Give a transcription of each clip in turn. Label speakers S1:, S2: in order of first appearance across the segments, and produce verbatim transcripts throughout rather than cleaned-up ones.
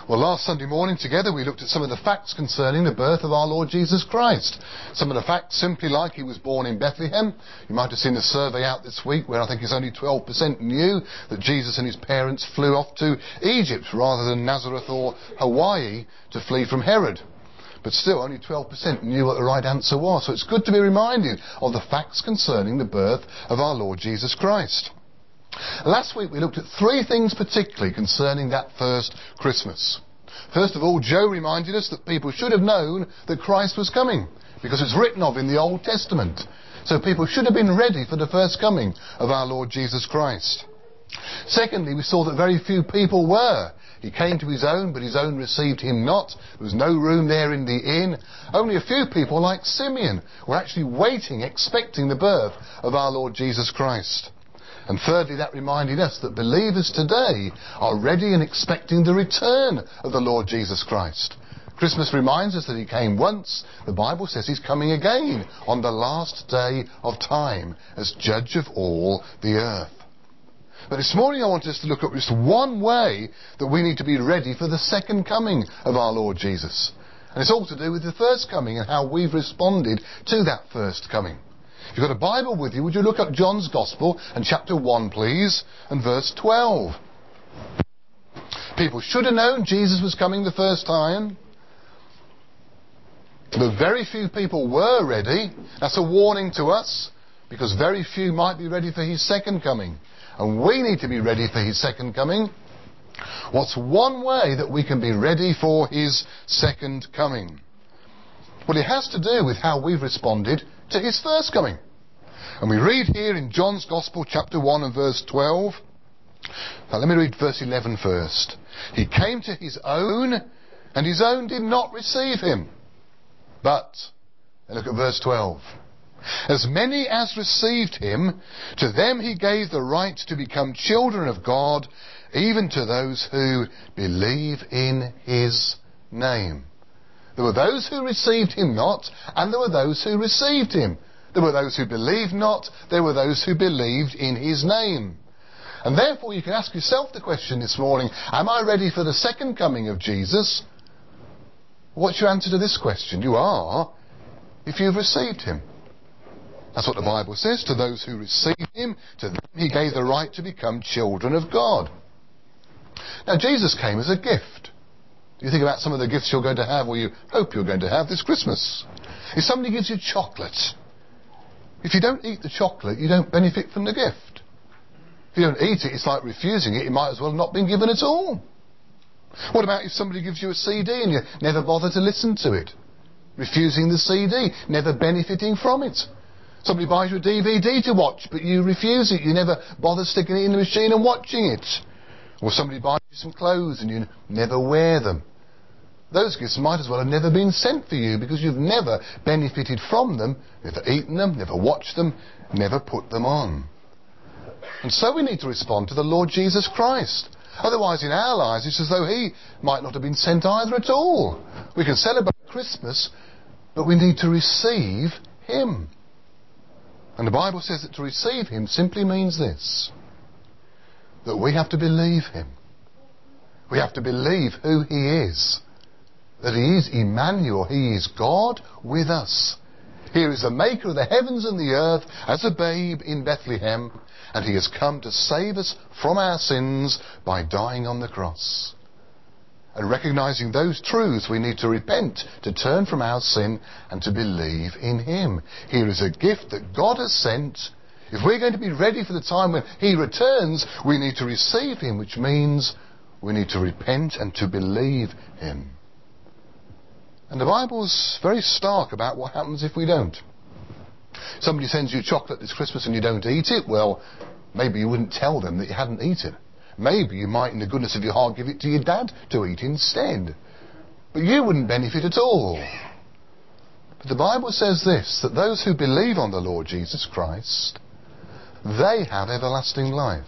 S1: Well, last Sunday morning together we looked at some of the facts concerning the birth of our Lord Jesus Christ. Some of the facts simply like he was born in Bethlehem. You might have seen the survey out this week where I think it's only twelve percent knew that Jesus and his parents flew off to Egypt rather than Nazareth or Hawaii to flee from Herod. But still, only twelve percent knew what the right answer was. So it's good to be reminded of the facts concerning the birth of our Lord Jesus Christ. Last week we looked at three things particularly concerning that first Christmas. First of all, Joe reminded us that people should have known that Christ was coming, because it's written of in the Old Testament. So people should have been ready for the first coming of our Lord Jesus Christ. Secondly, we saw that very few people were. He came to his own, but his own received him not. There was no room there in the inn. Only a few people, like Simeon, were actually waiting, expecting the birth of our Lord Jesus Christ. And thirdly, that reminded us that believers today are ready and expecting the return of the Lord Jesus Christ. Christmas reminds us that he came once. The Bible says he's coming again on the last day of time as judge of all the earth. But this morning I want us to look at just one way that we need to be ready for the second coming of our Lord Jesus. And it's all to do with the first coming and how we've responded to that first coming. If you've got a Bible with you, would you look up John's Gospel and chapter one, please, and verse twelve. People should have known Jesus was coming the first time. But very few people were ready. That's a warning to us, because very few might be ready for his second coming. And we need to be ready for his second coming. What's one way that we can be ready for his second coming? Well, it has to do with how we've responded to his first coming. And we read here in John's Gospel, chapter one and verse twelve. Now let me read verse eleven first. He came to his own, and his own did not receive him. But, and look at verse twelve. As many as received him, to them he gave the right to become children of God, even to those who believe in his name. There were those who received him not, and there were those who received him. There were those who believed not, there were those who believed in his name. And therefore you can ask yourself the question this morning, am I ready for the second coming of Jesus? What's your answer to this question? You are, if you've received him. That's what the Bible says. To those who receive him, to them he gave the right to become children of God. Now Jesus came as a gift. You think about some of the gifts you're going to have, or you hope you're going to have this Christmas. If somebody gives you chocolate, if you don't eat the chocolate, you don't benefit from the gift. If you don't eat it, it's like refusing it. You might as well have not been given at all. What about if somebody gives you a C D and you never bother to listen to it? Refusing the C D, never benefiting from it. Somebody buys you a D V D to watch, but you refuse it. You never bother sticking it in the machine and watching it. Or somebody buys you some clothes and you never wear them. Those gifts might as well have never been sent for you, because you've never benefited from them, never eaten them, never watched them, never put them on. And so we need to respond to the Lord Jesus Christ. Otherwise in our lives it's as though he might not have been sent either at all. We can celebrate Christmas, but we need to receive him. And the Bible says that to receive him simply means this, that we have to believe him. We have to believe who he is. That he is Emmanuel, he is God with us. He is the maker of the heavens and the earth as a babe in Bethlehem, and he has come to save us from our sins by dying on the cross. And recognizing those truths, we need to repent, to turn from our sin and to believe in him. Here is a gift that God has sent. If we're going to be ready for the time when he returns, we need to receive him, which means we need to repent and to believe him. And the Bible's very stark about what happens if we don't. Somebody sends you chocolate this Christmas and you don't eat it, well, maybe you wouldn't tell them that you hadn't eaten. Maybe you might, in the goodness of your heart, give it to your dad to eat instead. But you wouldn't benefit at all. But the Bible says this, that those who believe on the Lord Jesus Christ, they have everlasting life.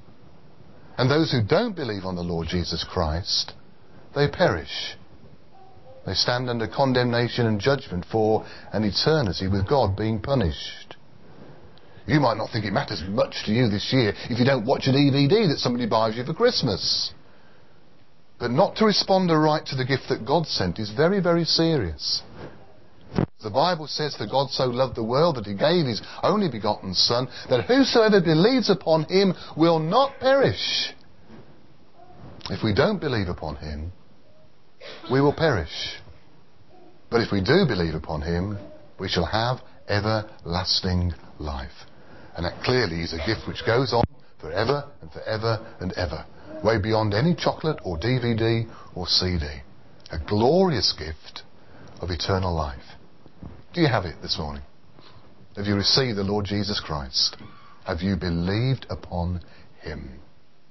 S1: And those who don't believe on the Lord Jesus Christ, they perish. They stand under condemnation and judgment for an eternity with God, being punished. You might not think it matters much to you this year if you don't watch a D V D that somebody buys you for Christmas. But not to respond aright to the gift that God sent is very, very serious. The Bible says that God so loved the world that he gave his only begotten Son, that whosoever believes upon him will not perish. If we don't believe upon him, we will perish. But if we do believe upon him, we shall have everlasting life. And that clearly is a gift which goes on forever and forever and ever, way beyond any chocolate or D V D or C D. A glorious gift of eternal life. Do you have it this morning? Have you received the Lord Jesus Christ? Have you believed upon him?